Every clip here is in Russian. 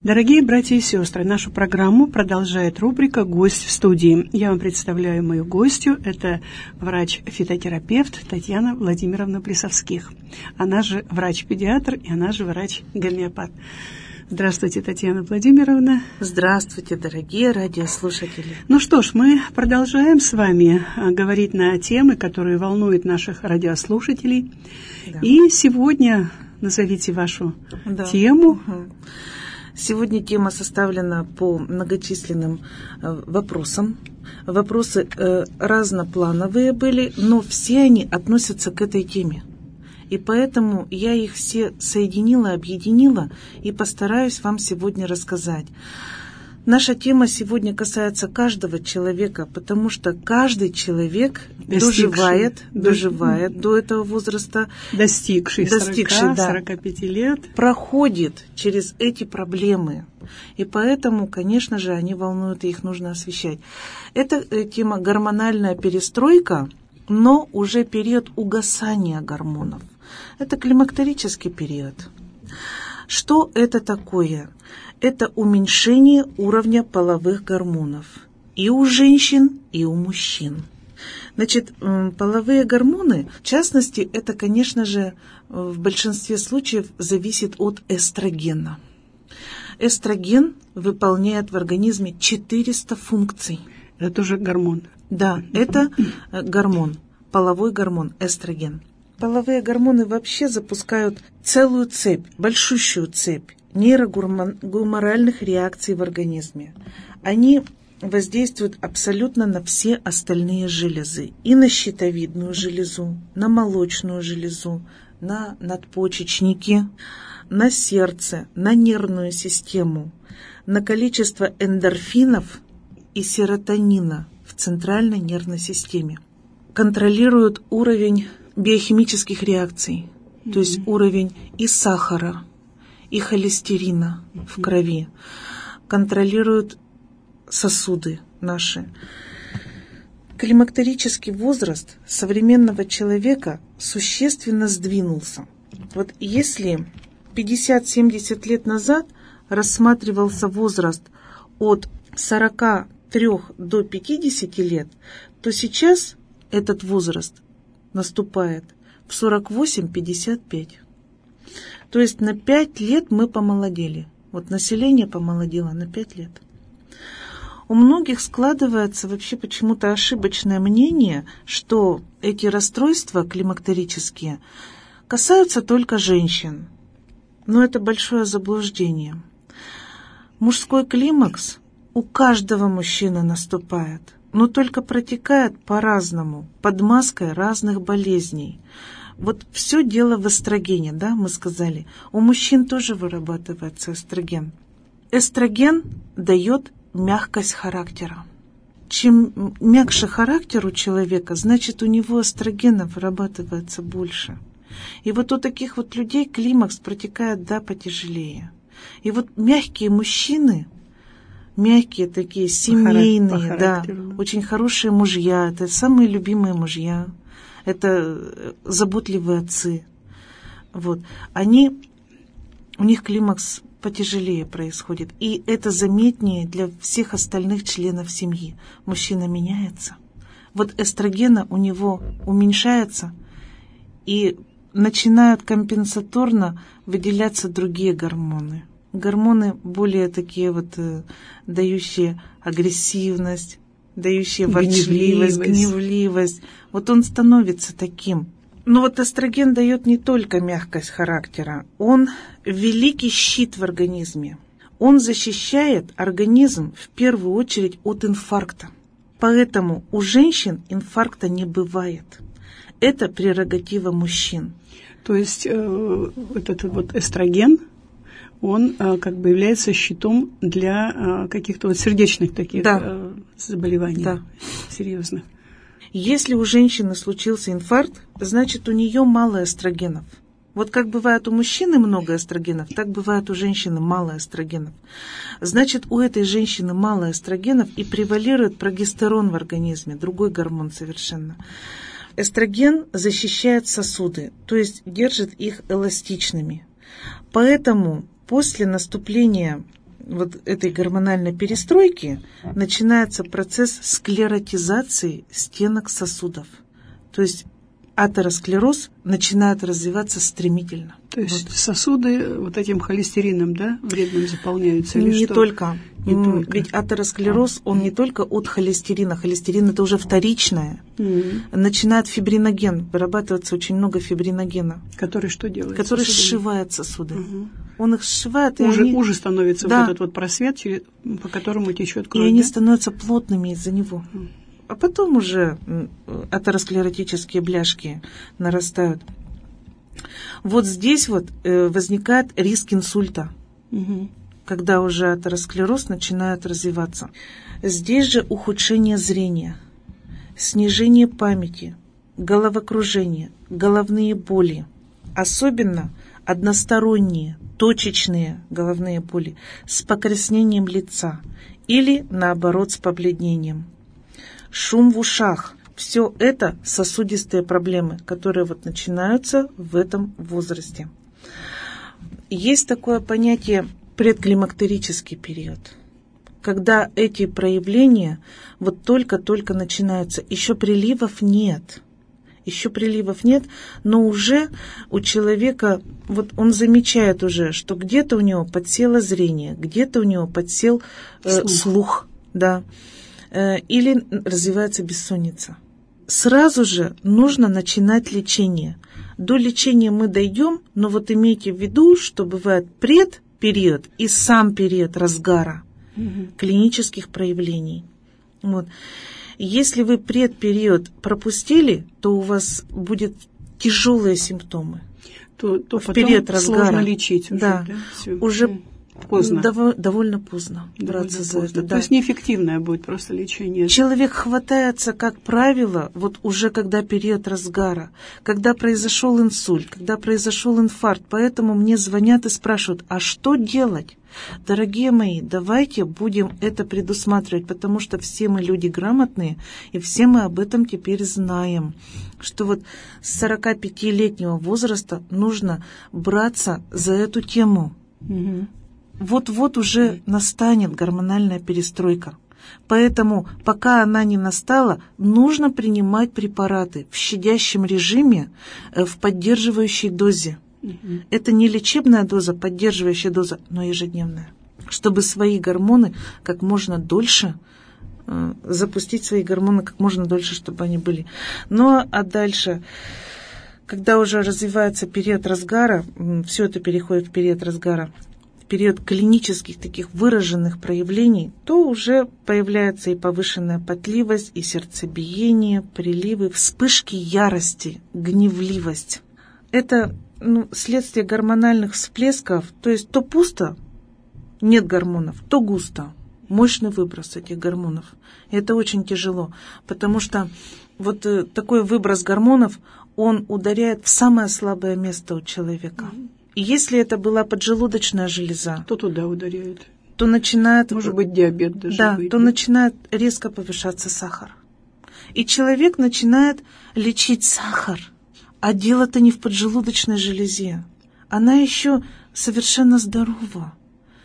Дорогие братья и сестры, нашу программу продолжает рубрика «Гость в студии». Я вам представляю мою гостью. Это врач-фитотерапевт Татьяна Владимировна Плесовских. Она же врач-педиатр и она же врач-гомеопат. Здравствуйте, Татьяна Владимировна. Здравствуйте, дорогие радиослушатели. Ну что ж, мы продолжаем с вами говорить на темы, которые волнуют наших радиослушателей. Да. И сегодня назовите вашу тему. Сегодня тема составлена по многочисленным вопросам. Вопросы разноплановые были, но все они относятся к этой теме. И поэтому я их все соединила, объединила и постараюсь вам сегодня рассказать. Наша тема сегодня касается каждого человека, потому что каждый человек доживает до этого возраста, достигший 40-45 лет, проходит через эти проблемы. И поэтому, конечно же, они волнуют, и их нужно освещать. Это тема гормональная перестройка, но уже период угасания гормонов. Это климактерический период. Что это такое? Это уменьшение уровня половых гормонов и у женщин, и у мужчин. Значит, половые гормоны, в частности, это, конечно же, в большинстве случаев зависит от эстрогена. Эстроген выполняет в организме 400 функций. Это тоже гормон? Да, это гормон, половой гормон, эстроген. Половые гормоны вообще запускают целую цепь, большущую цепь нейрогуморальных реакций в организме. Они воздействуют абсолютно на все остальные железы. И на щитовидную железу, на молочную железу, на надпочечники, на сердце, на нервную систему, на количество эндорфинов и серотонина в центральной нервной системе. Контролируют уровень биохимических реакций, то есть уровень и сахара, и холестерина в крови, контролируют сосуды наши. Климактерический возраст современного человека существенно сдвинулся. Вот если 50-70 лет назад рассматривался возраст от 43 до 50 лет, то сейчас этот возраст наступает в 48-55. То есть на 5 лет мы помолодели. Вот население помолодело на 5 лет. У многих складывается вообще почему-то ошибочное мнение, что эти расстройства климактерические касаются только женщин. Но это большое заблуждение. Мужской климакс у каждого мужчины наступает, но только протекает по-разному, под маской разных болезней. Вот все дело в эстрогене, да, мы сказали. У мужчин тоже вырабатывается эстроген. Эстроген дает мягкость характера. Чем мягче характер у человека, значит, у него эстрогена вырабатывается больше. И вот у таких вот людей климакс протекает, да, потяжелее. И вот мягкие мужчины, мягкие такие, семейные, да, очень хорошие мужья, это самые любимые мужья, это заботливые отцы. Вот. У них климакс потяжелее происходит. И это заметнее для всех остальных членов семьи. Мужчина меняется. Вот эстрогена у него уменьшается, и начинают компенсаторно выделяться другие гормоны. Гормоны более такие вот, дающие агрессивность, дающие ворчливость, гневливость. Вот он становится таким. Но вот эстроген дает не только мягкость характера, он великий щит в организме. Он защищает организм в первую очередь от инфаркта. Поэтому у женщин инфаркта не бывает. Это прерогатива мужчин. То есть этот вот эстроген, он как бы является щитом для каких-то вот сердечных таких заболеваний, серьезных. Если у женщины случился инфаркт, значит, у нее мало эстрогенов. Вот как бывает у мужчины много эстрогенов, так бывает у женщины мало эстрогенов. Значит, у этой женщины мало эстрогенов и превалирует прогестерон в организме, другой гормон совершенно. Эстроген защищает сосуды, то есть держит их эластичными. Поэтому после наступления вот этой гормональной перестройки начинается процесс склеротизации стенок сосудов. То есть атеросклероз начинает развиваться стремительно. То есть сосуды вот этим холестерином, да, вредным заполняются? Или Не что? только. Не только. Ведь атеросклероз, он не только от холестерина. Холестерин – это уже вторичное. Начинает фибриноген. Вырабатываться очень много фибриногена. Который что делает? Который сшивает сосуды. Он их сшивает. И уже становится вот этот вот просвет, по которому течет кровь. И они становятся плотными из-за него. А потом уже атеросклеротические бляшки нарастают. Вот здесь вот возникает риск инсульта, когда уже атеросклероз начинает развиваться. Здесь же ухудшение зрения, снижение памяти, головокружение, головные боли. Особенно односторонние, точечные головные боли с покраснением лица или, наоборот, с побледнением. Шум в ушах. Все это сосудистые проблемы, которые вот начинаются в этом возрасте. Есть такое понятие предклимактерический период, когда эти проявления вот только-только начинаются. Еще приливов нет, но уже у человека, вот он замечает уже, что где-то у него подсело зрение, где-то у него подсел слух, да. Или развивается бессонница. Сразу же нужно начинать лечение. До лечения мы дойдем, но вот имейте в виду, что бывает предпериод и сам период разгара клинических проявлений. Вот. Если вы предпериод пропустили, то у вас будут тяжелые симптомы. То в период разгара сложно лечить уже. Да, Всё. уже поздно. Довольно поздно браться за это. То есть неэффективное будет просто лечение. Человек хватается, как правило, вот уже когда период разгара, когда произошел инсульт, когда произошел инфаркт. Поэтому мне звонят и спрашивают, а что делать? Дорогие мои, давайте будем это предусматривать, потому что все мы люди грамотные, и все мы об этом теперь знаем, что вот с 45-летнего возраста нужно браться за эту тему. Вот-вот уже настанет гормональная перестройка. Поэтому, пока она не настала, нужно принимать препараты в щадящем режиме, в поддерживающей дозе. Это не лечебная доза, поддерживающая доза, но ежедневная. Чтобы свои гормоны как можно дольше, запустить свои гормоны как можно дольше, чтобы они были. Ну, а дальше, когда уже развивается период разгара, все это переходит в период разгара, период клинических таких выраженных проявлений, то уже появляется и повышенная потливость, и сердцебиение, приливы, вспышки ярости, гневливость. Это следствие гормональных всплесков, то есть то пусто, нет гормонов, то густо, мощный выброс этих гормонов. И это очень тяжело, потому что вот такой выброс гормонов, он ударяет в самое слабое место у человека. И если это была поджелудочная железа, то туда ударяет. То начинает... Может быть, диабет даже. Да, то начинает резко повышаться сахар. И человек начинает лечить сахар. А дело-то не в поджелудочной железе. Она еще совершенно здорова.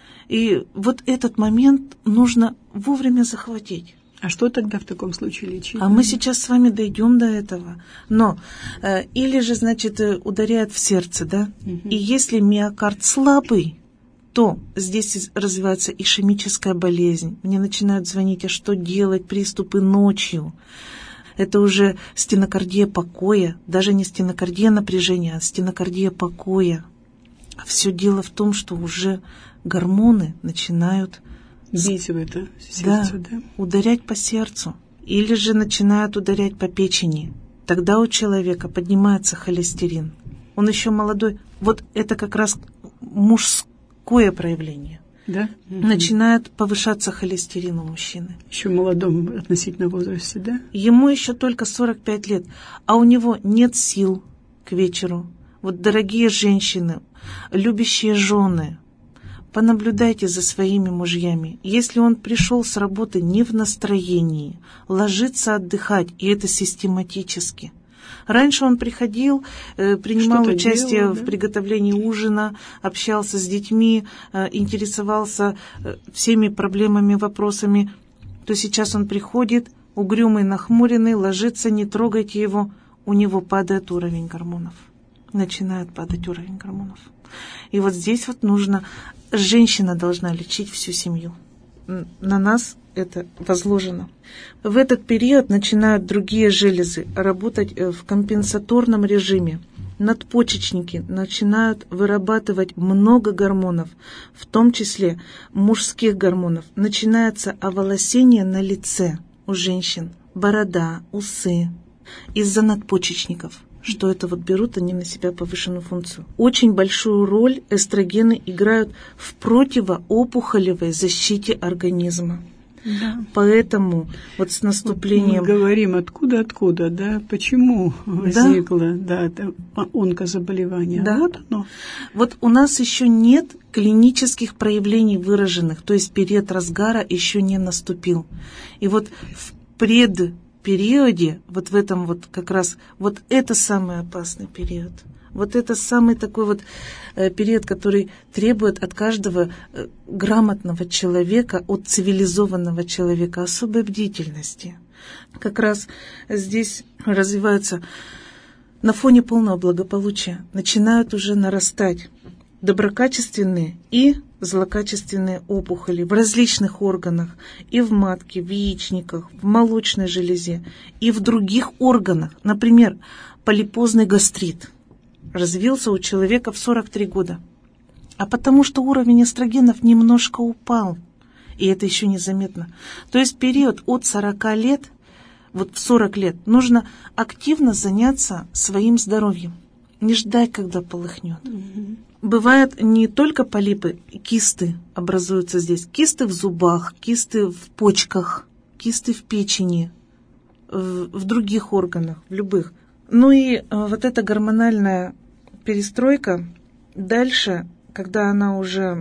И вот этот момент нужно вовремя захватить. А что тогда в таком случае лечить? А мы сейчас с вами дойдем до этого. Но или же, значит, ударяет в сердце, да? И если миокард слабый, то здесь развивается ишемическая болезнь. Мне начинают звонить, а что делать, приступы ночью. Это уже стенокардия покоя, даже не стенокардия напряжения, а стенокардия покоя. А все дело в том, что уже гормоны начинают бить в это сердце, да? Ударять по сердцу. Или же начинают ударять по печени. Тогда у человека поднимается холестерин. Он еще молодой. Вот это как раз мужское проявление. Да? Начинает повышаться холестерин у мужчины. Еще в молодом относительно возрасте, да? Ему еще только 45 лет, а у него нет сил к вечеру. Вот, дорогие женщины, любящие жены, понаблюдайте за своими мужьями. Если он пришел с работы не в настроении, ложится отдыхать, и это систематически, Раньше он приходил, принимал Что-то участие делал, в приготовлении ужина, общался с детьми, интересовался всеми проблемами, вопросами. То сейчас он приходит, угрюмый, нахмуренный, ложится, не трогайте его, у него падает уровень гормонов. Начинает падать уровень гормонов. И вот здесь вот нужно, женщина должна лечить всю семью. На нас это возложено. В этот период начинают другие железы работать в компенсаторном режиме. Надпочечники начинают вырабатывать много гормонов, в том числе мужских гормонов. Начинается оволосение на лице у женщин, борода, усы из-за надпочечников. Что это вот берут они на себя повышенную функцию. Очень большую роль эстрогены играют в противоопухолевой защите организма. Да. Поэтому вот с наступлением... Мы говорим, откуда, да, почему возникло, онкозаболевание. Да. Вот оно. Вот у нас еще нет клинических проявлений выраженных, то есть период разгара еще не наступил. И вот в предпериоде, вот в этом вот как раз, вот это самый опасный период. Вот это самый такой вот период, который требует от каждого грамотного человека, от цивилизованного человека особой бдительности. Как раз здесь развиваются на фоне полного благополучия, начинают уже нарастать доброкачественные и злокачественные опухоли в различных органах, и в матке, в яичниках, в молочной железе, и в других органах. Например, полипозный гастрит развился у человека в 43 года. А потому что уровень эстрогенов немножко упал. И это еще незаметно. То есть период от 40 лет, вот в 40 лет, нужно активно заняться своим здоровьем. Не ждать, когда полыхнет. Бывают не только полипы, кисты образуются здесь. Кисты в зубах, кисты в почках, кисты в печени, в других органах, в любых. Ну и вот эта гормональная перестройка дальше, когда она уже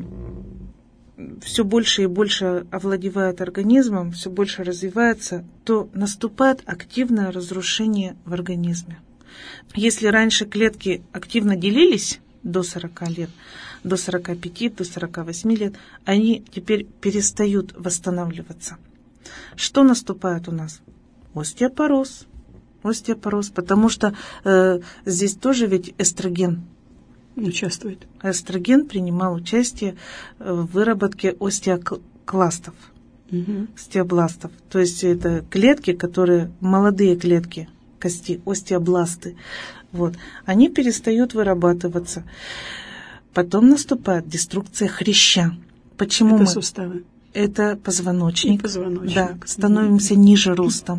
все больше и больше овладевает организмом, все больше развивается, то наступает активное разрушение в организме. Если раньше клетки активно делились до 40 лет, до 45, до 48 лет, они теперь перестают восстанавливаться. Что наступает у нас? Остеопороз, потому что здесь тоже ведь эстроген участвует. Эстроген принимал участие в выработке остеокластов, остеобластов. То есть это клетки, которые, молодые клетки кости, остеобласты, вот, они перестают вырабатываться. Потом наступает деструкция хряща. Почему это суставы? Это позвоночник. И позвоночник. Да, становимся ниже ростом.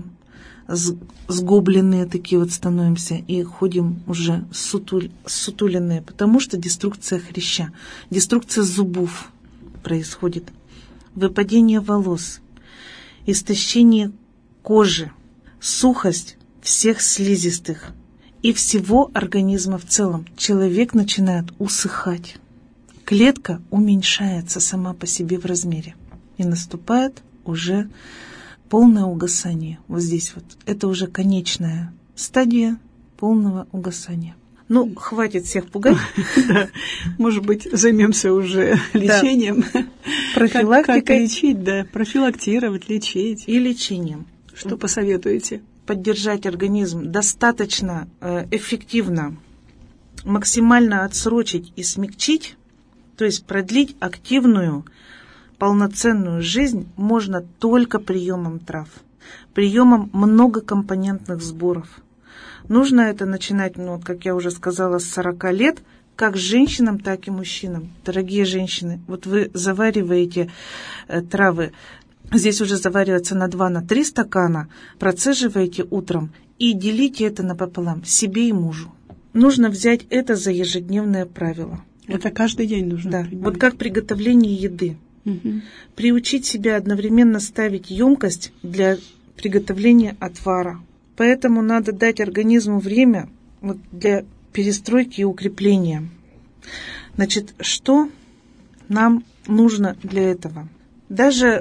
Сгобленные такие вот становимся и ходим уже сутуленные, потому что деструкция хряща, деструкция зубов происходит, выпадение волос, истощение кожи, сухость всех слизистых и всего организма в целом. Человек начинает усыхать, клетка уменьшается сама по себе в размере и наступает уже полное угасание. Вот здесь вот. Это уже конечная стадия полного угасания. Ну, хватит всех пугать. Может быть, займемся уже лечением. Профилактикой. Как лечить, да. Профилактировать, лечить. И лечением. Что посоветуете? Поддержать организм достаточно эффективно, максимально отсрочить и смягчить, то есть продлить активную, полноценную жизнь можно только приемом трав, приемом многокомпонентных сборов. Нужно это начинать, вот, как я уже сказала, с 40 лет, как женщинам, так и мужчинам. Дорогие женщины, вот вы завариваете травы, здесь уже заваривается на 2-3 стакана, процеживаете утром и делите это напополам, себе и мужу. Нужно взять это за ежедневное правило. Это каждый день нужно. Да, вот как приготовление еды. Приучить себя одновременно ставить емкость для приготовления отвара. Поэтому надо дать организму время вот для перестройки и укрепления. Значит, что нам нужно для этого? Даже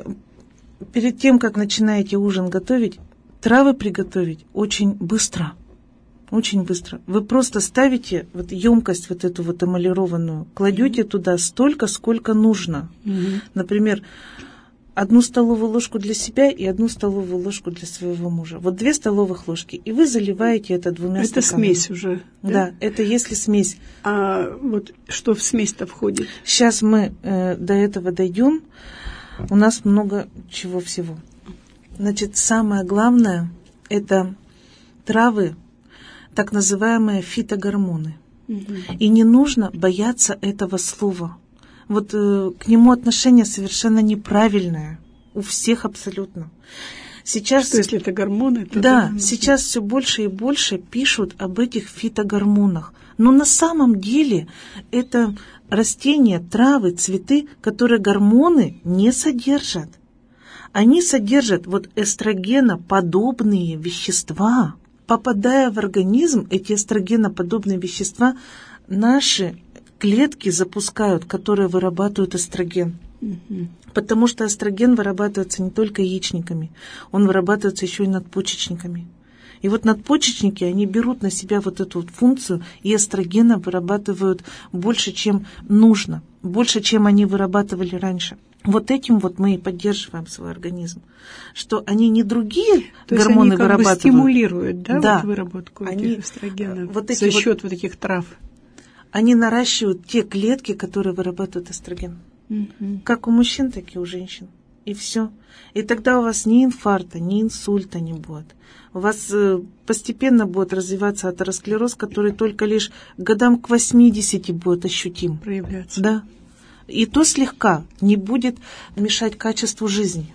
перед тем, как начинаете ужин готовить, травы приготовить очень быстро. Очень быстро. Вы просто ставите вот емкость вот эту вот эмалированную, кладете туда столько, сколько нужно. Например, 1 столовую ложку для себя и 1 столовую ложку для своего мужа. Вот 2 столовых ложки. И вы заливаете это 2 стаканами. Это смесь уже. Да, это если смесь. А вот что в смесь-то входит? Сейчас мы до этого дойдем. У нас много чего всего. Значит, самое главное – это травы, так называемые фитогормоны. И не нужно бояться этого слова. Вот к нему отношение совершенно неправильное. У всех абсолютно. Сейчас, что если это гормоны, то да, сейчас все больше и больше пишут об этих фитогормонах. Но на самом деле это растения, травы, цветы, которые гормоны не содержат. Они содержат вот эстрогеноподобные вещества. Попадая в организм, эти эстрогеноподобные вещества наши клетки запускают, которые вырабатывают эстроген. Потому что эстроген вырабатывается не только яичниками, он вырабатывается еще и надпочечниками. И вот надпочечники, они берут на себя вот эту вот функцию, и эстрогена вырабатывают больше, чем нужно, больше, чем они вырабатывали раньше. Вот этим вот мы и поддерживаем свой организм, что они не другие то гормоны есть они вырабатывают. Как бы стимулируют, да, да, вот выработку этих эстрогенов вот эти за счет вот этих трав. Они наращивают те клетки, которые вырабатывают эстроген. Как у мужчин, так и у женщин. И все. И тогда у вас ни инфаркта, ни инсульта не будет. У вас постепенно будет развиваться атеросклероз, который только лишь годам к 80 будет ощутим. Проявляться. Да. И то слегка не будет мешать качеству жизни.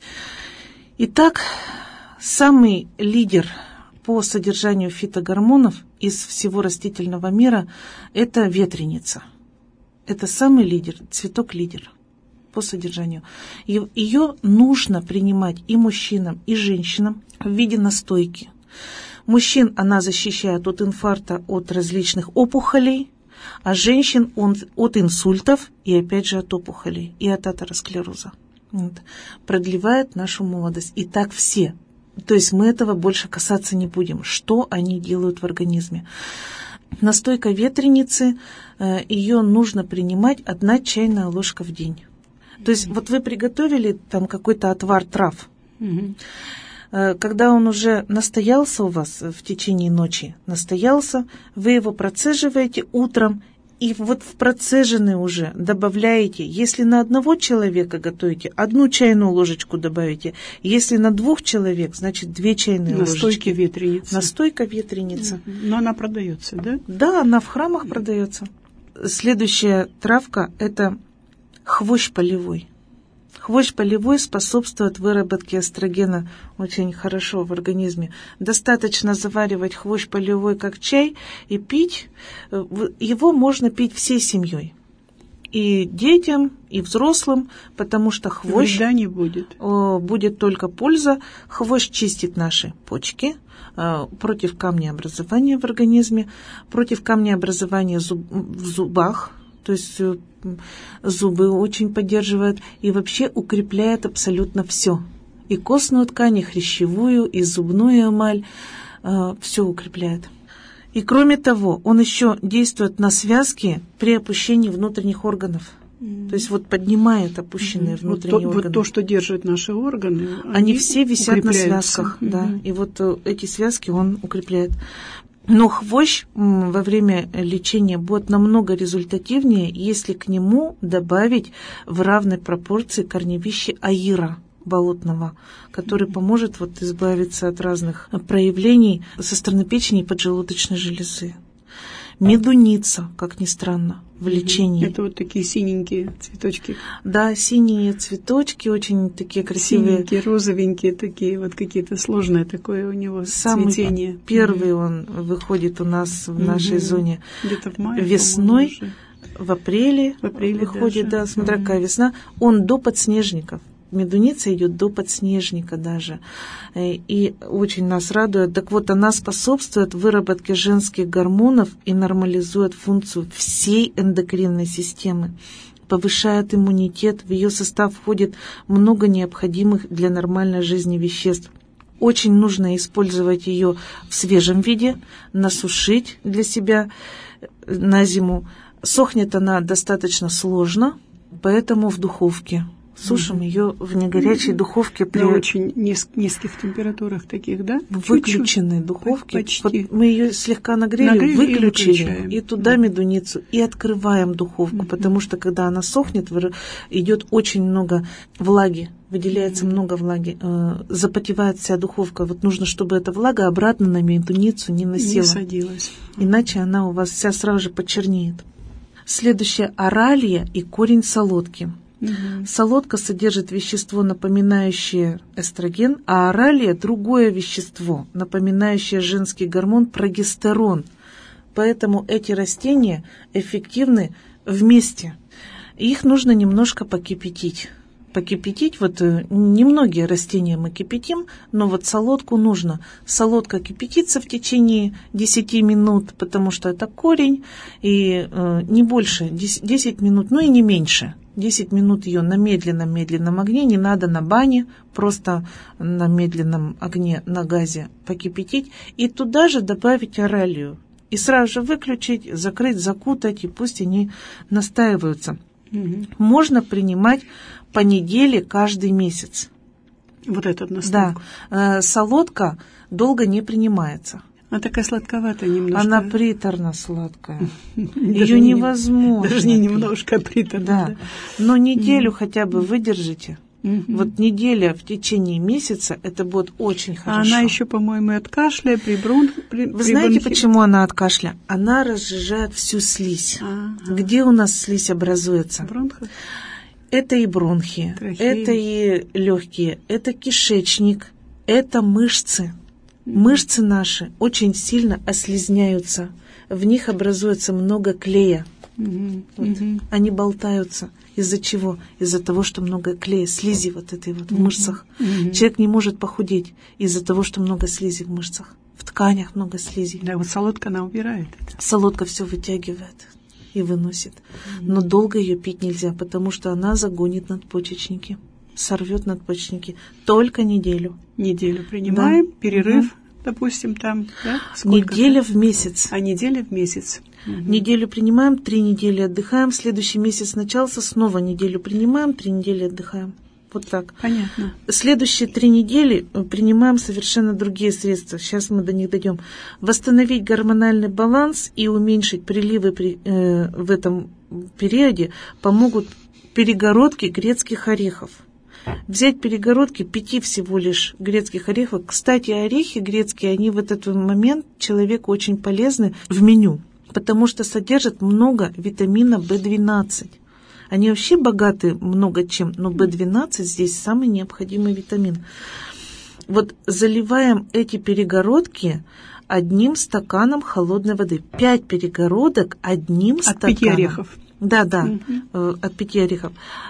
Итак, самый лидер по содержанию фитогормонов из всего растительного мира – это ветреница. Это самый лидер, цветок-лидер по содержанию. Ее нужно принимать и мужчинам, и женщинам в виде настойки. Мужчин она защищает от инфаркта, от различных опухолей, а женщин от инсультов и опять же от опухолей и от атеросклероза. Вот. Продлевает нашу молодость. И так все. То есть мы этого больше касаться не будем. Что они делают в организме? Настойка ветреницы, ее нужно принимать 1 чайная ложка в день. То есть вот вы приготовили там какой-то отвар трав. Когда он уже настоялся у вас в течение ночи, вы его процеживаете утром, и вот в процеженный уже добавляете, если на 1 человека готовите, 1 чайную ложечку добавите, если на 2 человек, значит 2 чайные ложечки. Настойка ветреницы. Настойка ветреницы. Но она продается, да? Да, она в храмах продается. Следующая травка – это хвощ полевой. Хвощ полевой способствует выработке эстрогена очень хорошо в организме. Достаточно заваривать хвощ полевой как чай и пить. Его можно пить всей семьей. И детям, и взрослым, потому что хвощ... Вреда не будет. Будет только польза. Хвощ чистит наши почки против камнеобразования в организме, против камнеобразования в зубах. То есть зубы очень поддерживает и вообще укрепляет абсолютно все. И костную ткань, и хрящевую, и зубную эмаль. Все укрепляет. И кроме того, он еще действует на связки при опущении внутренних органов. То есть вот поднимает опущенные внутренние органы. Вот то, что держит наши органы, они все висят на связках. Да, и вот эти связки он укрепляет. Но хвощ во время лечения будет намного результативнее, если к нему добавить в равной пропорции корневище аира болотного, который поможет вот избавиться от разных проявлений со стороны печени и поджелудочной железы. Медуница, как ни странно, в лечении. Это вот такие синенькие цветочки. Да, синие цветочки, очень такие красивые. Синенькие, розовенькие такие, вот какие-то сложное такое у него самый цветение. Первый он выходит у нас в нашей зоне где-то в мае, весной, в апреле выходит, даже. Да, смотря какая весна. Он до подснежников. Медуница идет до подснежника даже. И очень нас радует. Так вот, она способствует выработке женских гормонов и нормализует функцию всей эндокринной системы. Повышает иммунитет. В ее состав входит много необходимых для нормальной жизни веществ. очень нужно использовать ее в свежем виде, насушить для себя на зиму. Сохнет она достаточно сложно, поэтому в духовке. Сушим ее в негорячей духовке при очень низких температурах таких, да? Выключенной духовке. Почти. Вот мы ее слегка нагрели, выключили, и туда медуницу, и открываем духовку, потому что когда она сохнет, идет очень много влаги, выделяется много влаги, запотевает вся духовка. Вот нужно, чтобы эта влага обратно на медуницу не насела. Не садилась. Иначе она у вас вся сразу же почернеет. Следующее – оралия и корень солодки. Солодка содержит вещество, напоминающее эстроген, а оралия – другое вещество, напоминающее женский гормон прогестерон. Поэтому эти растения эффективны вместе. Их нужно немножко покипятить. Вот немногие растения мы кипятим, но вот солодку нужно. Солодка кипятится в течение 10 минут, потому что это корень, и не больше, 10 минут, ну и не меньше. 10 минут ее на медленном огне, не надо на бане, просто на медленном огне на газе покипятить, и туда же добавить оралию. И сразу же выключить, закрыть, закутать, и пусть они настаиваются. Можно принимать по неделе каждый месяц. Вот этот настойку. Да. Солодка долго не принимается. Она такая сладковатая немножко. Она приторно-сладкая. Ее невозможно. Даже не немножко, а приторно. Да. Но неделю хотя бы выдержите. Вот неделя в течение месяца, это будет очень хорошо. А она еще, по-моему, от кашля, Вы знаете, почему она от кашля? Она разжижает всю слизь. Где у нас слизь образуется? Бронхи? Это и бронхи, это и легкие, это кишечник, это мышцы. Мышцы наши очень сильно ослизняются. В них образуется много клея. Они болтаются. Из-за чего? Из-за того, что много клея, слизи вот этой вот в мышцах. Человек не может похудеть из-за того, что много слизи в мышцах. В тканях много слизи. Да, вот солодка она убирает это. Солодка все вытягивает и выносит. Но долго ее пить нельзя, потому что она загонит надпочечники, сорвет надпочечники. Только неделю. Неделю принимаем, перерыв, допустим, там, да? Неделя в месяц. А неделя в месяц. Неделю принимаем, 3 недели отдыхаем, следующий месяц начался, снова неделю принимаем, 3 недели отдыхаем. Вот так. Понятно. Следующие 3 недели принимаем совершенно другие средства. Сейчас мы до них дойдем. Восстановить гормональный баланс и уменьшить приливы в этом периоде помогут перегородки грецких орехов. Взять перегородки 5 всего лишь грецких орехов. Кстати, орехи грецкие, они в этот момент человеку очень полезны в меню, потому что содержат много витамина В12. Они вообще богаты много чем, но В12 здесь самый необходимый витамин. Вот заливаем эти перегородки 1 стаканом холодной воды. 5 перегородок 1 стаканом. От 5 орехов. Да, от 5 орехов.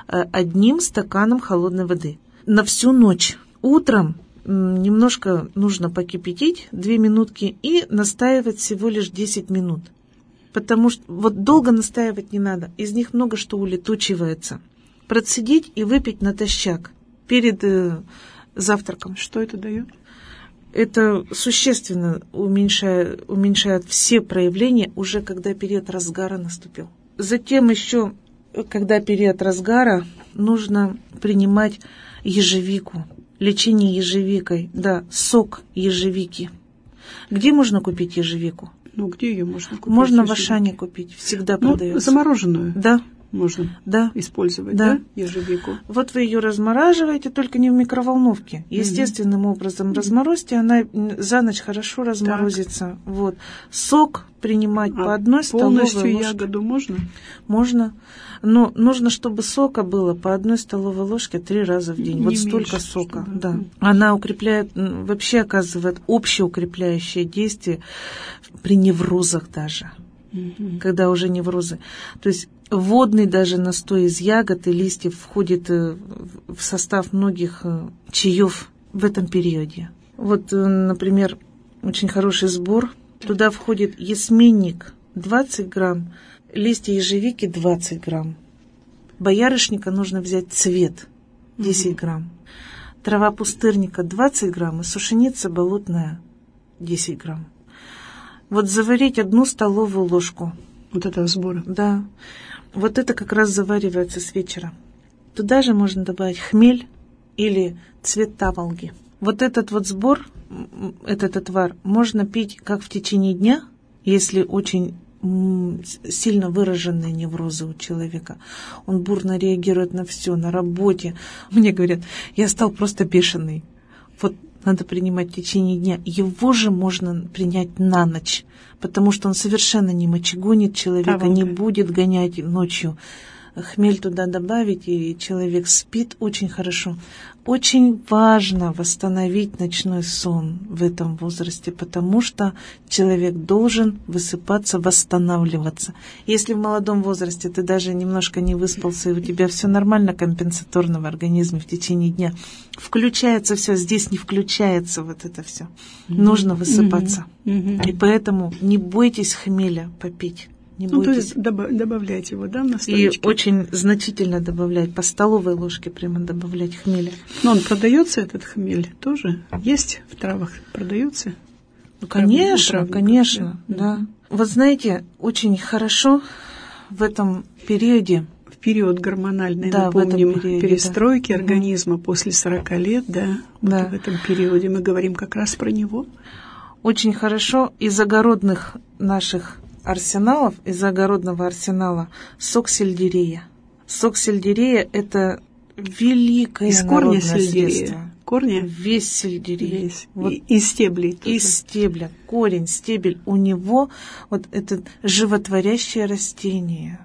1 стаканом холодной воды. На всю ночь. Утром немножко нужно покипятить, 2 минутки, и настаивать всего лишь 10 минут. Потому что вот долго настаивать не надо. Из них много что улетучивается. Процедить и выпить натощак перед завтраком. Что это дает? Это существенно уменьшает все проявления, уже когда период разгара наступил. Затем еще, когда период разгара, нужно принимать ежевику. Лечение ежевикой. Да, сок ежевики. Где можно купить ежевику? Ну, где ее можно купить? Можно в Ашане купить, всегда продается. Замороженную? Да. Можно использовать, да, ежевику? Вот вы ее размораживаете, только не в микроволновке. Естественным образом разморозьте, она за ночь хорошо разморозится. Так. Вот. Сок принимать по 1 столовой ложке. Полностью ягоду можно? Можно. Но нужно, чтобы сока было по 1 столовой ложке 3 раза в день. Не вот меньше, столько сока. Чтобы... Да. Она укрепляет, вообще оказывает общеукрепляющее действие при неврозах даже. Когда уже неврозы. То есть водный даже настой из ягод и листьев входит в состав многих чаев в этом периоде. Вот, например, очень хороший сбор. Туда входит ясменник 20 грамм, листья ежевики 20 грамм. Боярышника нужно взять цвет 10 грамм. трава пустырника 20 грамм и сушеница болотная 10 грамм. Вот заварить 1 столовую ложку. Вот этого сбора. Да. Вот это как раз заваривается с вечера. Туда же можно добавить хмель или цвет таволги. Вот этот вот сбор, этот отвар можно пить как в течение дня, если очень сильно выраженные неврозы у человека. Он бурно реагирует на все, на работе. Мне говорят, я стал просто бешеный. Вот надо принимать в течение дня. Его же можно принять на ночь, потому что он совершенно не мочегонит человека, не будет гонять ночью. Хмель туда добавить, и человек спит очень хорошо. Очень важно восстановить ночной сон в этом возрасте, потому что человек должен высыпаться, восстанавливаться. Если в молодом возрасте ты даже немножко не выспался, и у тебя все нормально компенсаторно в организме в течение дня, включается все, здесь не включается вот это все. Нужно высыпаться. И поэтому не бойтесь хмеля попить. То есть добавлять его, да, в настойке? И очень значительно добавлять, по столовой ложке прямо добавлять хмеля. Но он продается, этот хмель, тоже? Есть в травах, продается? Ну, конечно, да. Вот знаете, очень хорошо в этом периоде, в период гормональной, напомним, периоде, перестройки организма после 40 лет, да, вот в этом периоде мы говорим как раз про него. Очень хорошо из огородных наших арсеналов, из огородного арсенала сок сельдерея. Сок сельдерея – это великое народное средство. Корни? Весь сельдерей. Весь. Вот. И стеблей тоже. Из стебля. Корень, стебель. У него вот это животворящее растение.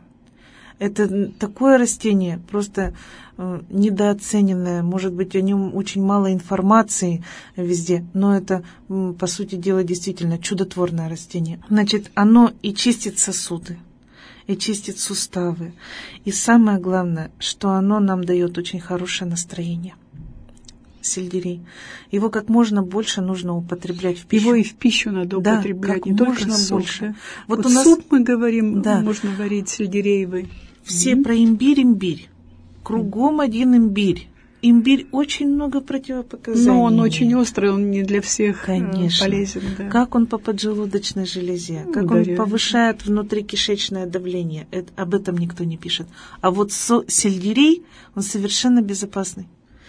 Это такое растение, просто недооцененное. Может быть, о нем очень мало информации везде, но это, по сути дела, действительно чудотворное растение. Значит, оно и чистит сосуды, и чистит суставы. И самое главное, что оно нам дает очень хорошее настроение. Сельдерей. Его как можно больше нужно употреблять в пищу. Его и в пищу надо употреблять, не только сок. Больше. Вот у нас суп мы говорим, можно варить сельдереевый. Все про имбирь. Кругом один имбирь. Имбирь очень много противопоказаний. Но он очень острый, он не для всех Конечно. Полезен. Да. Как он по поджелудочной железе, как он повышает внутрикишечное давление. Об этом никто не пишет. А вот сельдерей, он совершенно безопасный.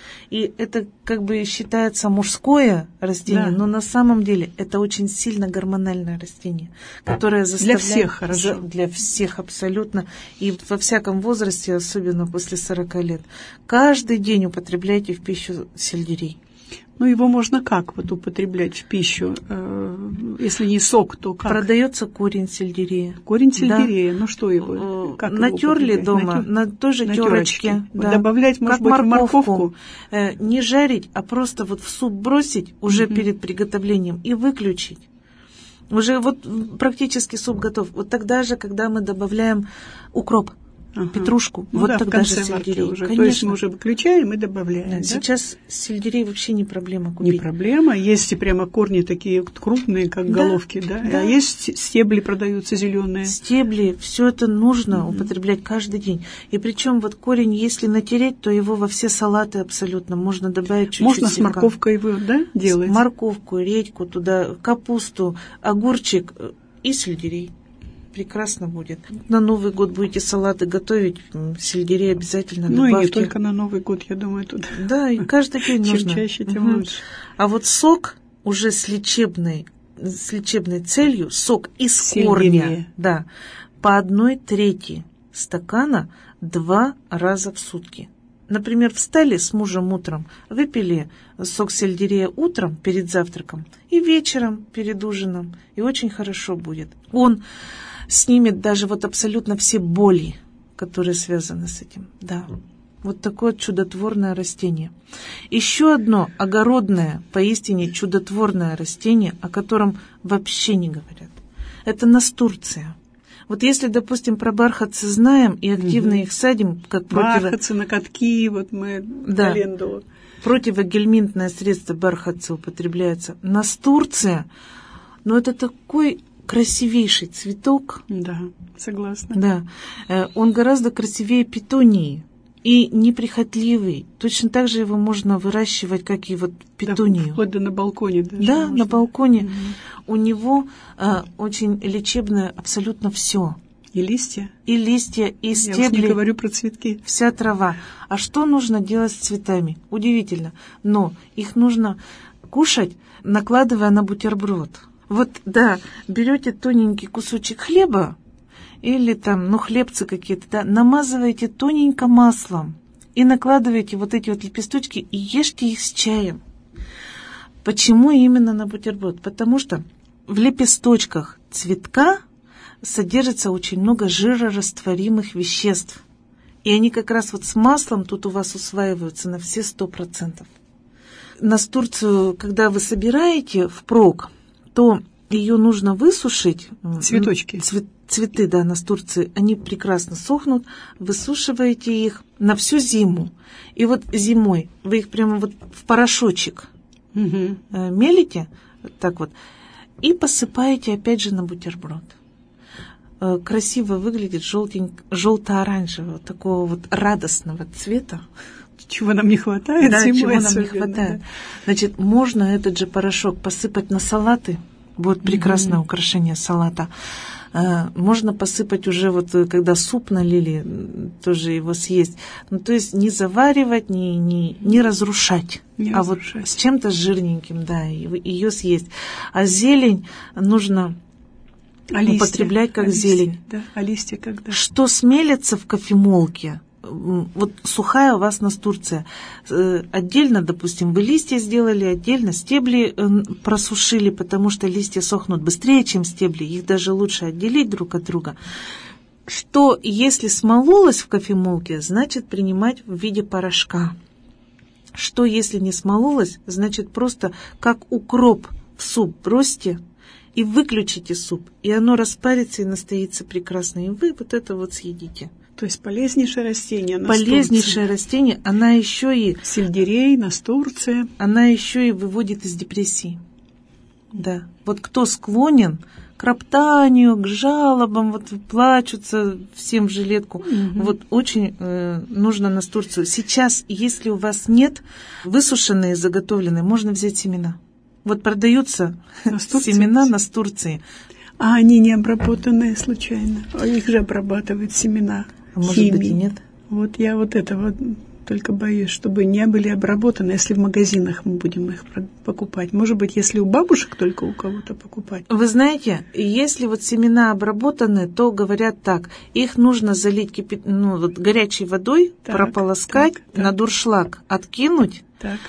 И это как бы считается мужское растение, но на самом деле это очень сильно гормональное растение, которое заставляет... Для всех хорошо. Для всех абсолютно. И во всяком возрасте, особенно после 40 лет, каждый день употребляйте в пищу сельдерей. Ну, его можно как вот употреблять в пищу? Если не сок, то как? Продается корень сельдерея. Корень сельдерея, ну что его? Как натерли его дома, на той же терочке. Да. Добавлять, может как быть, морковку. Не жарить, а просто вот в суп бросить уже перед приготовлением и выключить. Уже вот практически суп готов. Вот тогда же, когда мы добавляем укроп, петрушку, вот тогда же сельдерей. Уже. То есть мы уже выключаем и добавляем. Да? Сейчас сельдерей вообще не проблема купить. Не проблема. Есть и прямо корни такие крупные, как головки, да? А есть стебли продаются зеленые. Стебли, все это нужно употреблять каждый день. И причем вот корень, если натереть, то его во все салаты абсолютно можно добавить чуть-чуть. Можно с морковкой его, да, делать? Морковку, редьку туда, капусту, огурчик и сельдерей. Прекрасно будет. На Новый год будете салаты готовить, сельдерей обязательно добавьте. Ну и не только на Новый год, я думаю, тут. Да, и каждый день нужно. Чем чаще, тем лучше. А вот сок уже с лечебной целью, сок из корня, да, по 1/3 стакана 2 раза в сутки. Например, встали с мужем утром, выпили сок сельдерея утром перед завтраком и вечером перед ужином, и очень хорошо будет. Он снимет даже вот абсолютно все боли, которые связаны с этим. Да, вот такое чудотворное растение. Еще одно огородное, поистине чудотворное растение, о котором вообще не говорят. Это настурция. Вот если, допустим, про бархатцы знаем и активно их садим, как бархатцы на катки, вот мы календулу. Противогельминтное средство бархатцы употребляется. Настурция, но это такой красивейший цветок. Да, согласна. Да, он гораздо красивее петунии. и неприхотливый. Точно так же его можно выращивать, как и вот петунию. Да, вплоть до на балконе даже. Да, можно. на балконе. У него очень лечебное абсолютно все. И листья. И листья, и стебли. Я уж не говорю про цветки. Вся трава. А что нужно делать с цветами? Удивительно. Но их нужно кушать, накладывая на бутерброд. Вот, да, берете тоненький кусочек хлеба, или там, хлебцы какие-то, да, намазываете тоненько маслом и накладываете вот эти вот лепесточки и ешьте их с чаем. Почему именно на бутерброд? Потому что в лепесточках цветка содержится очень много жирорастворимых веществ. И они как раз вот с маслом тут у вас усваиваются на все 100%. Настурцию, когда вы собираете впрок, то ее нужно высушить. Цветочки. Цветы, да, настурции, они прекрасно сохнут. Высушиваете их на всю зиму. И вот зимой вы их прямо вот в порошочек мелите, так вот, и посыпаете опять же на бутерброд. Красиво выглядит желто-оранжевого, такого вот радостного цвета. Чего нам не хватает зимой. Чего нам не хватает. Да. Значит, можно этот же порошок посыпать на салаты. Будет прекрасное украшение салата. Можно посыпать уже, вот когда суп налили, тоже его съесть. То есть не заваривать, не разрушать. Вот с чем-то жирненьким, да, ее съесть. А зелень нужно употреблять как зелень. Да. А листья когда? Что смелится в кофемолке? Вот сухая у вас настурция. Отдельно, допустим, вы листья сделали, отдельно стебли просушили, потому что листья сохнут быстрее, чем стебли. Их даже лучше отделить друг от друга. Что если смололось в кофемолке, значит принимать в виде порошка. Что если не смололось, значит просто как укроп в суп бросьте и выключите суп, и оно распарится и настоится прекрасно, и вы вот это вот съедите. То есть полезнейшее растение. Настурция. Полезнейшее растение, она еще и... Сельдерей, настурция. Она еще и выводит из депрессии. Да. Вот кто склонен к роптанию, к жалобам, вот плачутся всем в жилетку, вот очень нужно настурцию. Сейчас, если у вас нет высушенные, заготовленные, можно взять семена. Вот продаются семена настурции. А они не обработанные случайно? Их же обрабатывают семена. А может быть и нет? Вот я вот этого только боюсь, чтобы не были обработаны, если в магазинах мы будем их покупать. Может быть, если у бабушек только у кого-то покупать. Вы знаете, если вот семена обработаны, то говорят так, их нужно залить горячей водой, прополоскать, на дуршлаг откинуть,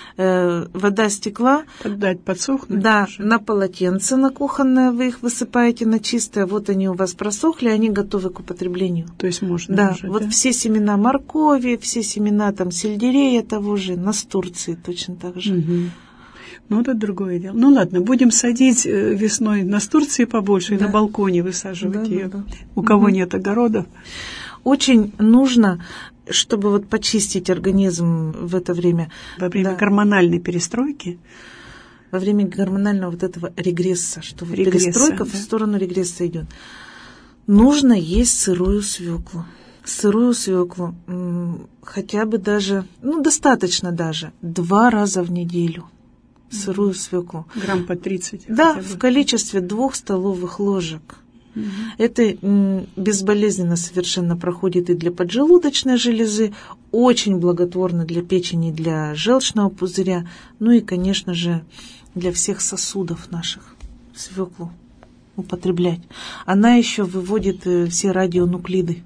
вода стекла. Поддать подсохнуть. Да, на полотенце на кухонное вы их высыпаете на чистое, вот они у вас просохли, они готовы к употреблению. То есть можно да, уже, вот все семена моркови, все семена там сельдерея того же, настурции точно так же. Ну, это другое дело. Ну, ладно, будем садить весной настурции побольше, и на балконе высаживать ее. Да. У кого нет огородов. Очень нужно, чтобы вот почистить организм в это время. Во время гормональной перестройки. Во время гормонального вот этого регресса, что вот перестройка в сторону регресса идет. Нужно есть сырую свеклу. Сырую свеклу хотя бы даже, достаточно даже, 2 раза в неделю. Сырую свеклу. Грамм по 30. Да, в количестве 2 столовых ложек. Это безболезненно совершенно проходит и для поджелудочной железы, очень благотворно для печени, для желчного пузыря, и, конечно же, для всех сосудов наших. Свеклу употреблять. Она еще выводит все радионуклиды.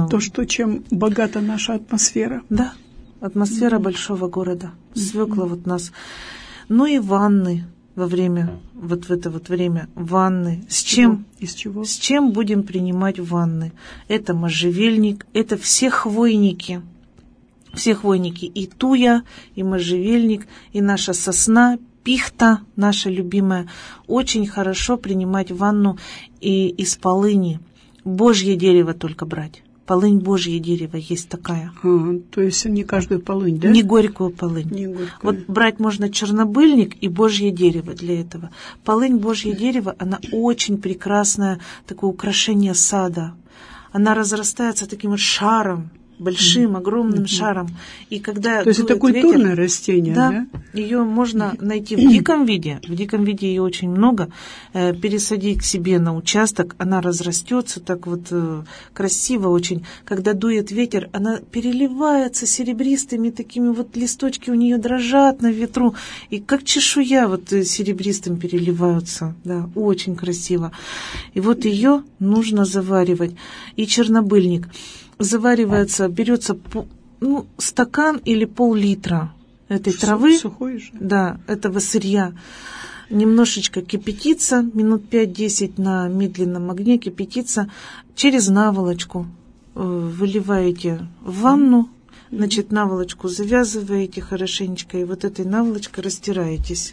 Чем богата наша атмосфера. Да, атмосфера большого города. Свекла вот нас. И ванны. Во время, вот в это вот время ванны. Из чего? С чем будем принимать ванны? Это можжевельник, это все хвойники. Все хвойники. И туя, и можжевельник, и наша сосна, пихта, наша любимая. Очень хорошо принимать ванну и из полыни. Божье дерево только брать. Полынь Божье дерево есть такая. То есть не каждую полынь, да? Не горькую полынь. Не горькую. Вот брать можно чернобыльник и Божье дерево для этого. Полынь Божье дерево, она очень прекрасное такое украшение сада. Она разрастается таким вот шаром. большим, огромным шаром. И когда то есть это культурное растение, да? Ее можно найти в диком виде. В диком виде ее очень много. Пересадить к себе на участок, она разрастется так вот красиво очень. Когда дует ветер, она переливается серебристыми такими вот, листочки у нее дрожат на ветру. И как чешуя вот серебристым переливаются. Да, очень красиво. И вот ее нужно заваривать. И чернобыльник. Заваривается, берется стакан или пол-литра этой травы. Сухой же. Да, этого сырья. Немножечко кипятится, минут 5-10 на медленном огне кипятится. Через наволочку выливаете в ванну, значит, наволочку завязываете хорошенечко, и вот этой наволочкой растираетесь.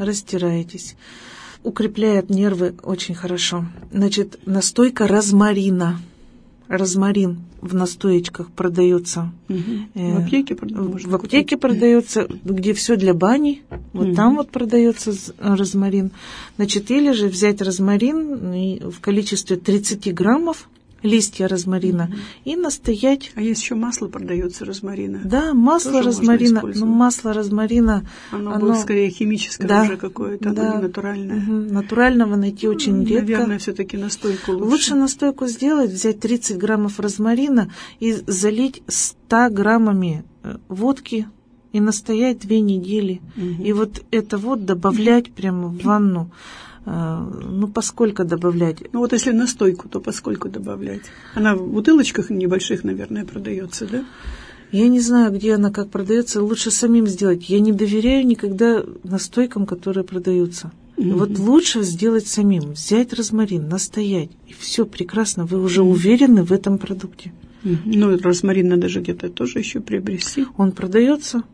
Укрепляет нервы очень хорошо. Значит, настойка розмарина. Розмарин в настоечках продается. В аптеке продается. В аптеке продается, где все для бани. Вот там вот продается розмарин. Значит, или же взять розмарин в количестве 30 граммов, листья розмарина, и настоять. А есть еще масло продается розмарина. Да, масло розмарина. Но масло розмарина, оно будет скорее химическое уже какое-то, оно не натуральное. Натурального найти очень редко. Наверное, все-таки настойку лучше. Лучше настойку сделать, взять 30 граммов розмарина и залить 100 граммами водки и настоять 2 недели. И вот это вот добавлять прямо в ванну. Поскольку добавлять? Вот если настойку, то поскольку добавлять? Она в бутылочках небольших, наверное, продается, да? Я не знаю, где она, как продается. Лучше самим сделать. Я не доверяю никогда настойкам, которые продаются. Вот лучше сделать самим. Взять розмарин, настоять. И все прекрасно. Вы уже уверены в этом продукте. Розмарин надо же где-то тоже еще приобрести. Он продается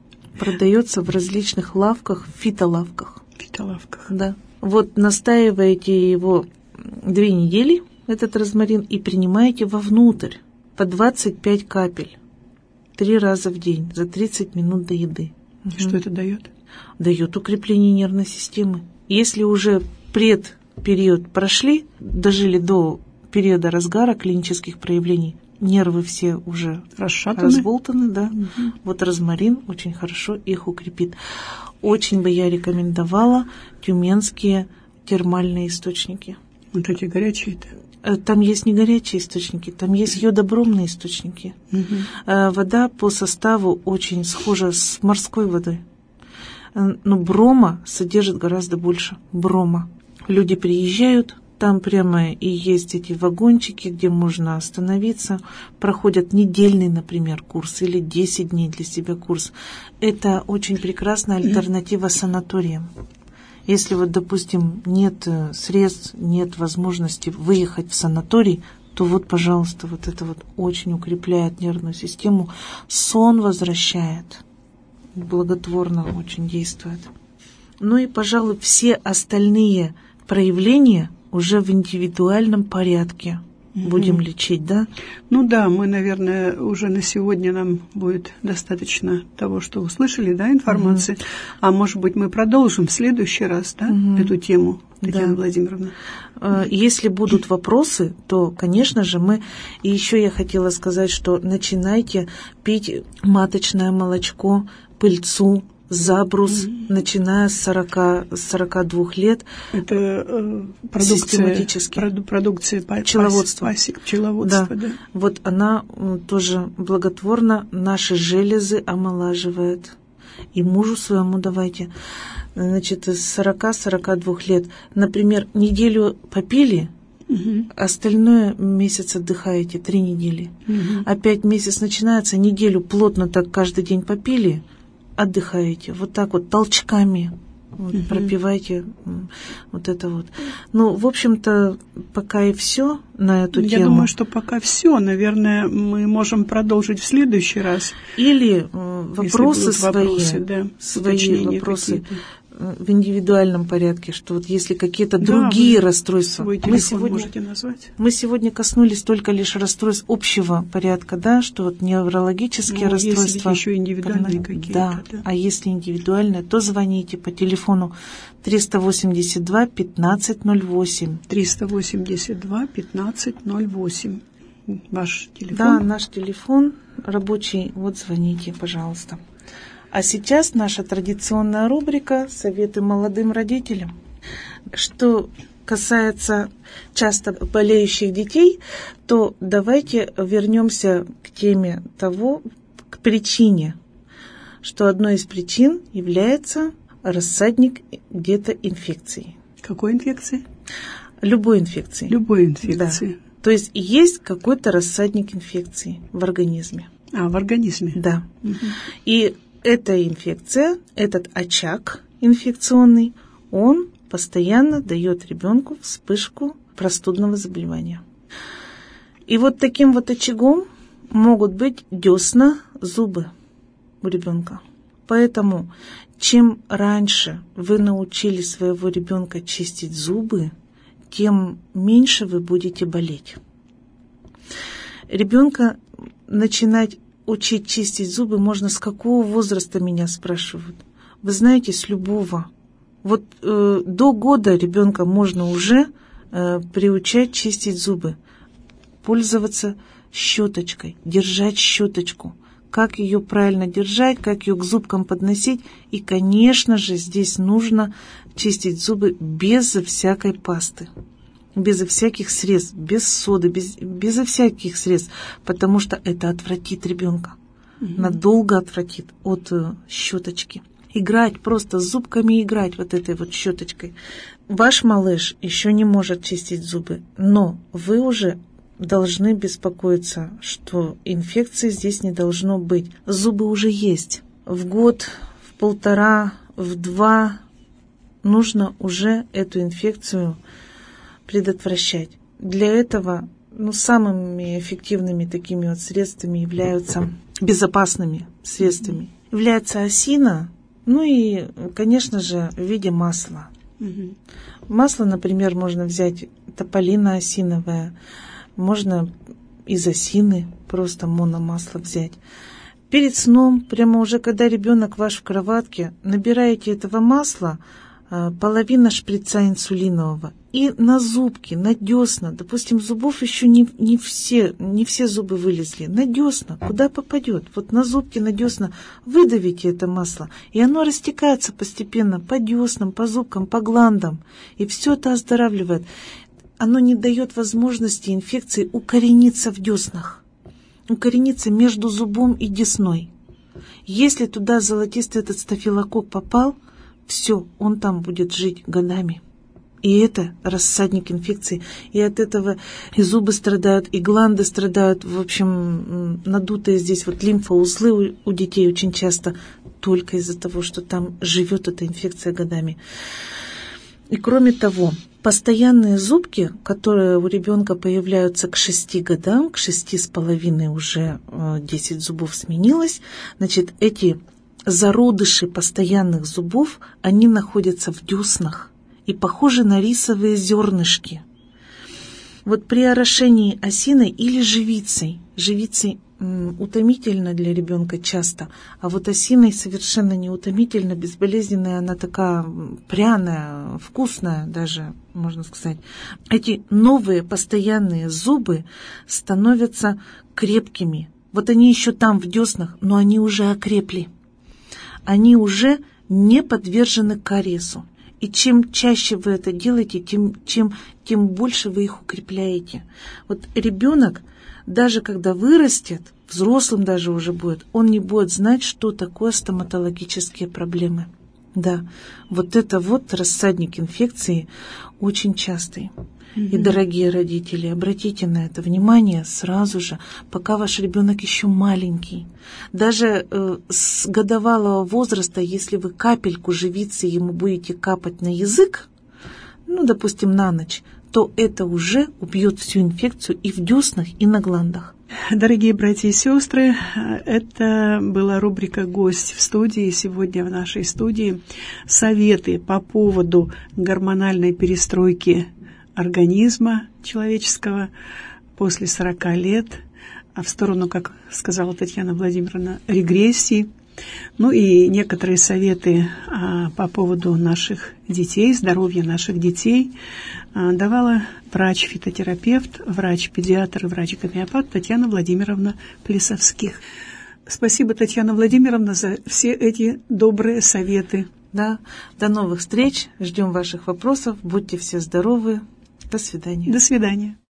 в различных лавках, фитолавках. Да. Вот настаиваете его 2 недели, этот розмарин, и принимаете вовнутрь по 25 капель 3 раза в день за 30 минут до еды. Что это дает? Дает укрепление нервной системы. Если уже предпериод прошли, дожили до периода разгара клинических проявлений, нервы все уже разболтаны, да. Вот розмарин очень хорошо их укрепит. Очень бы я рекомендовала тюменские термальные источники. Вот эти горячие-то? Там есть не горячие источники, там есть йодобромные источники. Вода по составу очень схожа с морской водой. Но брома содержит гораздо больше. Брома. Люди приезжают, там прямо и есть эти вагончики, где можно остановиться. Проходят недельный, например, курс или 10 дней для себя курс. Это очень прекрасная альтернатива санаториям. Если вот, допустим, нет средств, нет возможности выехать в санаторий, то вот, пожалуйста, вот это вот очень укрепляет нервную систему, сон возвращает, благотворно очень действует. И, пожалуй, все остальные проявления уже в индивидуальном порядке будем лечить, да? Да, мы, наверное, уже на сегодня нам будет достаточно того, что услышали, да, информации. А может быть, мы продолжим в следующий раз, да, эту тему, Татьяна Владимировна? Если будут вопросы, то, конечно же, И еще я хотела сказать, что начинайте пить маточное молочко, пыльцу, забрус, начиная с 42 лет. Это продукция пчеловодства. Пчеловодства, да. Вот она тоже благотворно наши железы омолаживает. И мужу своему давайте. Значит, с 40-42 лет. Например, неделю попили, остальное месяц отдыхаете, 3 недели. Опять месяц начинается, неделю плотно так каждый день попили, отдыхаете. Вот так вот толчками пропивайте вот это вот. В общем-то, пока и все на эту тему. Я думаю, что пока все. Наверное, мы можем продолжить в следующий раз. Или вопросы свои вопросы в индивидуальном порядке, что вот если какие-то другие расстройства. Свой телефон можете назвать. Мы сегодня коснулись только лишь расстройств общего порядка, да, что вот неврологические расстройства. Есть еще индивидуальные какие-то. Да. А если индивидуальные, то звоните по телефону 382 1508. 382 1508. ваш телефон? Да, наш телефон рабочий. Вот звоните, пожалуйста. А сейчас наша традиционная рубрика «Советы молодым родителям». Что касается часто болеющих детей, то давайте вернемся к теме того, к причине, что одной из причин является рассадник где-то инфекции. Какой инфекции? Любой инфекции. Любой инфекции. Да. То есть есть какой-то рассадник инфекции в организме. В организме? Да. Угу. И эта инфекция, этот очаг инфекционный, он постоянно дает ребенку вспышку простудного заболевания. И вот таким вот очагом могут быть десна, зубы у ребенка. Поэтому чем раньше вы научили своего ребенка чистить зубы, тем меньше вы будете болеть. Ребенка начинать учить чистить зубы можно с какого возраста, меня спрашивают. Вы знаете, с любого. Вот до года ребенка можно уже приучать чистить зубы, пользоваться щеточкой, держать щеточку, как ее правильно держать, как ее к зубкам подносить. И, конечно же, здесь нужно чистить зубы безо всякой пасты, безо всяких средств, без соды, безо всяких средств, потому что это отвратит ребенка, надолго отвратит от щеточки. Играть, просто с зубками играть вот этой вот щеточкой. Ваш малыш еще не может чистить зубы, но вы уже должны беспокоиться, что инфекции здесь не должно быть. Зубы уже есть. В год, в полтора, в 2 нужно уже эту инфекцию предотвращать. Для этого самыми эффективными такими вот средствами являются, безопасными средствами, является осина, и, конечно же, в виде масла. Масло, например, можно взять тополино осиновое, можно из осины просто мономасло взять. Перед сном, прямо уже когда ребенок ваш в кроватке, набираете этого масла, половина шприца инсулинового, и на зубки, на десна, допустим, зубов еще не все зубы вылезли, на десна, куда попадет, вот на зубки, на десна выдавите это масло, и оно растекается постепенно по деснам, по зубкам, по гландам, и все это оздоравливает. Оно не дает возможности инфекции укорениться в деснах, укорениться между зубом и десной. Если туда золотистый этот стафилококк попал, все, он там будет жить годами. И это рассадник инфекции. И от этого и зубы страдают, и гланды страдают. В общем, надутые здесь вот лимфоузлы у детей очень часто только из-за того, что там живет эта инфекция годами. И кроме того, постоянные зубки, которые у ребенка появляются к 6 годам, к 6,5 уже 10 зубов сменилось, значит, эти зародыши постоянных зубов, они находятся в деснах и похожи на рисовые зернышки. Вот при орошении осиной или живицей утомительно для ребенка часто, а вот осиной совершенно не утомительно, безболезненная, она такая пряная, вкусная даже, можно сказать. Эти новые постоянные зубы становятся крепкими. Вот они еще там в деснах, но они уже окрепли. Они уже не подвержены кариесу. И чем чаще вы это делаете, тем больше вы их укрепляете. Вот ребенок, даже когда вырастет, взрослым даже уже будет, он не будет знать, что такое стоматологические проблемы. Да, вот это вот рассадник инфекции очень частый. И, дорогие родители, обратите на это внимание сразу же, пока ваш ребенок еще маленький. Даже с годовалого возраста, если вы капельку живицы ему будете капать на язык, допустим, на ночь, то это уже убьет всю инфекцию и в деснах, и на гландах. Дорогие братья и сестры, это была рубрика «Гость в студии». Сегодня в нашей студии советы по поводу гормональной перестройки организма человеческого после 40 лет, а в сторону, как сказала Татьяна Владимировна, регрессии. Ну и некоторые советы по поводу наших детей, здоровья наших детей давала врач-фитотерапевт, врач-педиатр и врач-гомеопат Татьяна Владимировна Плесовских. Спасибо, Татьяна Владимировна, за все эти добрые советы. Да, до новых встреч, ждем ваших вопросов, будьте все здоровы, до свидания. До свидания.